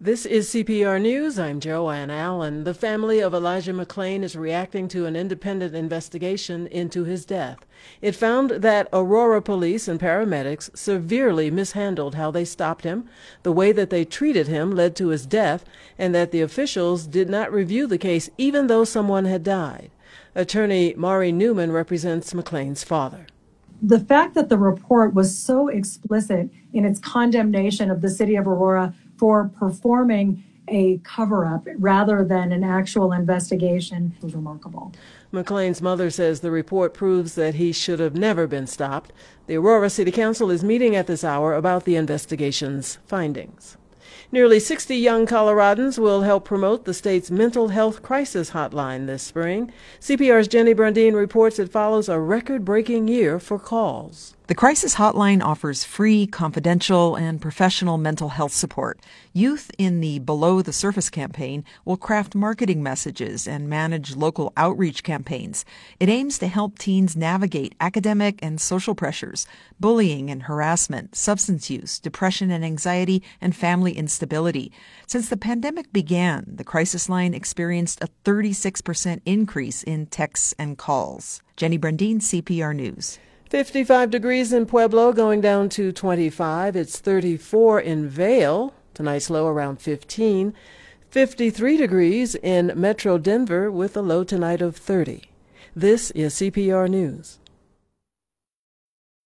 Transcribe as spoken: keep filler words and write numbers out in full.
This is C P R News. I'm Joanne Allen. The family of Elijah McClain is reacting to an independent investigation into his death. It found that Aurora police and paramedics severely mishandled how they stopped him, the way that they treated him led to his death, and that the officials did not review the case even though someone had died. Attorney Mari Newman represents McClain's father. The fact that the report was so explicit in its condemnation of the city of Aurora for performing a cover-up rather than an actual investigation was remarkable. McClain's mother says the report proves that he should have never been stopped. The Aurora City Council is meeting at this hour about the investigation's findings. Nearly sixty young Coloradans will help promote the state's mental health crisis hotline this spring. C P R's Jenny Brandine reports it follows a record-breaking year for calls. The Crisis Hotline offers free, confidential, and professional mental health support. Youth in the Below the Surface campaign will craft marketing messages and manage local outreach campaigns. It aims to help teens navigate academic and social pressures, bullying and harassment, substance use, depression and anxiety, and family instability. Since the pandemic began, the Crisis Line experienced a thirty-six percent increase in texts and calls. Jenny Brandine, C P R News. fifty-five degrees in Pueblo, going down to twenty-five. It's thirty-four in Vail. Tonight's low around fifteen. fifty-three degrees in Metro Denver with a low tonight of thirty. This is C P R News.